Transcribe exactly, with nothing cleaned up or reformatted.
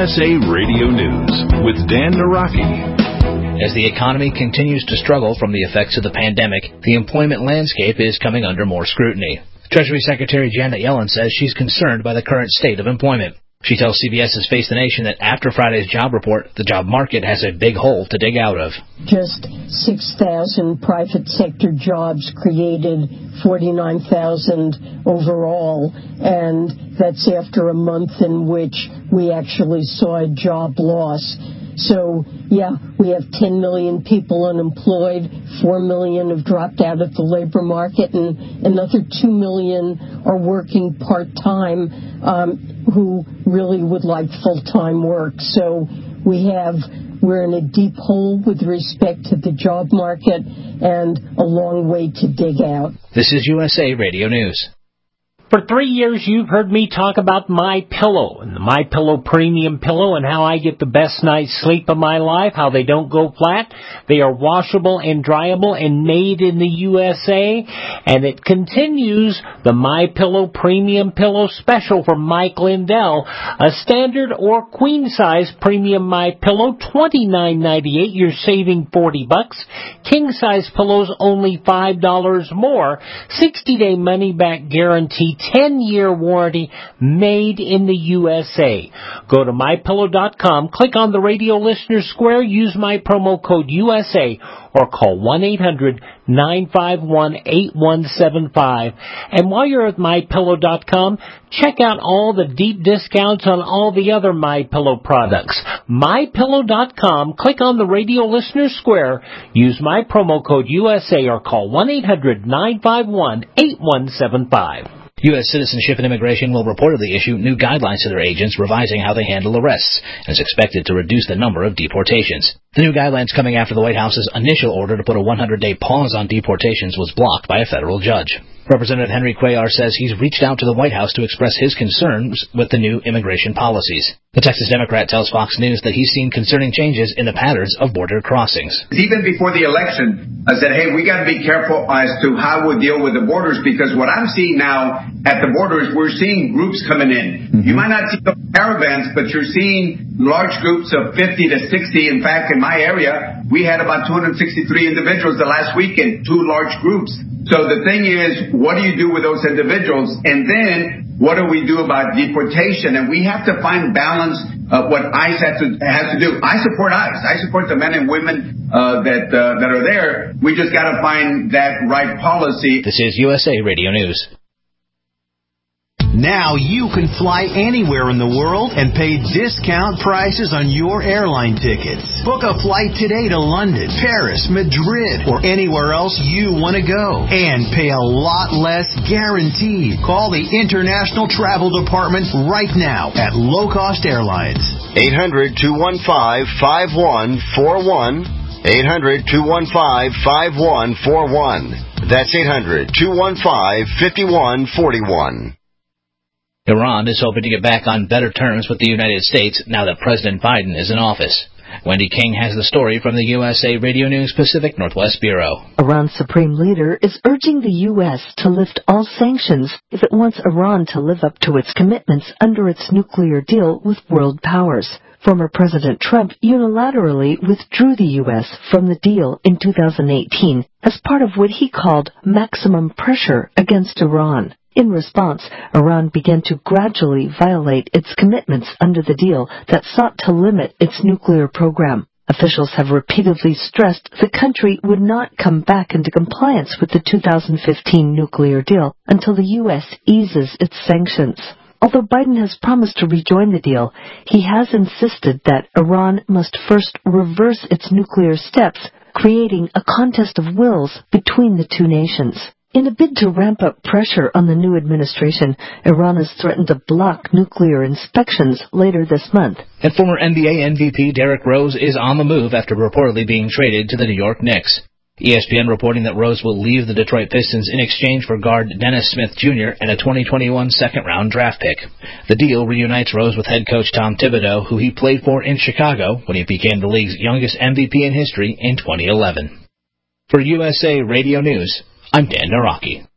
S A Radio News with Dan Naraki. As the economy continues to struggle from the effects of the pandemic, the employment landscape is coming under more scrutiny. Treasury Secretary Janet Yellen says she's concerned by the current state of employment. She tells CBS's Face the Nation that after Friday's job report, the job market has a big hole to dig out of. Just six thousand private sector jobs created, forty-nine thousand overall, and that's after a month in which we actually saw a job loss. So, yeah, we have ten million people unemployed, four million have dropped out of the labor market, and another two million are working part-time um, who really would like full-time work. So we have, we're in a deep hole with respect to the job market and a long way to dig out. This is U S A Radio News. For three years, you've heard me talk about MyPillow and the MyPillow Premium Pillow and how I get the best night's sleep of my life, how they don't go flat. They are washable and dryable and made in the U S A. And it continues the MyPillow Premium Pillow Special for Mike Lindell. A standard or queen-size premium MyPillow, twenty-nine ninety-eight. You're saving forty bucks. King-size pillows, only five dollars more. sixty-day money-back guarantee. ten-year warranty, made in the U S A. Go to my pillow dot com, click on the radio listener square, use my promo code U S A, or call one eight hundred nine five one eight one seven five. And while you're at my pillow dot com, check out all the deep discounts on all the other MyPillow products. my pillow dot com, click on the radio listener square, use my promo code U S A, or call one eight hundred nine five one eight one seven five. U S Citizenship and Immigration will reportedly issue new guidelines to their agents revising how they handle arrests, and is expected to reduce the number of deportations. The new guidelines coming after the White House's initial order to put a one hundred day pause on deportations was blocked by a federal judge. Representative Henry Cuellar says he's reached out to the White House to express his concerns with the new immigration policies. The Texas Democrat tells Fox News that he's seen concerning changes in the patterns of border crossings. Even before the election, I said, hey, we got to be careful as to how we deal with the borders, because what I'm seeing now at the borders, we're seeing groups coming in. Mm-hmm. You might not see those caravans, but you're seeing large groups of fifty to sixty. In fact, in my area, we had about two hundred sixty-three individuals the last week in two large groups. So the thing is, what do you do with those individuals? And then what do we do about deportation? And we have to find balance of what ICE has to, has to do. I support ICE. I support the men and women uh, that uh, that are there. We just got to find that right policy. This is U S A Radio News. Now you can fly anywhere in the world and pay discount prices on your airline tickets. Book a flight today to London, Paris, Madrid, or anywhere else you want to go. And pay a lot less guaranteed. Call the International Travel Department right now at Low Cost Airlines. eight hundred two one five five one four one. eight hundred two one five five one four one. That's eight hundred two one five five one four one. Iran is hoping to get back on better terms with the United States now that President Biden is in office. Wendy King has the story from the U S A Radio News Pacific Northwest Bureau. Iran's supreme leader is urging the U S to lift all sanctions if it wants Iran to live up to its commitments under its nuclear deal with world powers. Former President Trump unilaterally withdrew the U S from the deal in two thousand eighteen as part of what he called maximum pressure against Iran. In response, Iran began to gradually violate its commitments under the deal that sought to limit its nuclear program. Officials have repeatedly stressed the country would not come back into compliance with the two thousand fifteen nuclear deal until the U S eases its sanctions. Although Biden has promised to rejoin the deal, he has insisted that Iran must first reverse its nuclear steps, creating a contest of wills between the two nations. In a bid to ramp up pressure on the new administration, Iran has threatened to block nuclear inspections later this month. And former N B A M V P Derrick Rose is on the move after reportedly being traded to the New York Knicks. E S P N reporting that Rose will leave the Detroit Pistons in exchange for guard Dennis Smith Junior and a twenty twenty-one second-round draft pick. The deal reunites Rose with head coach Tom Thibodeau, who he played for in Chicago when he became the league's youngest M V P in history in twenty eleven. For U S A Radio News, I'm Dan Naraki.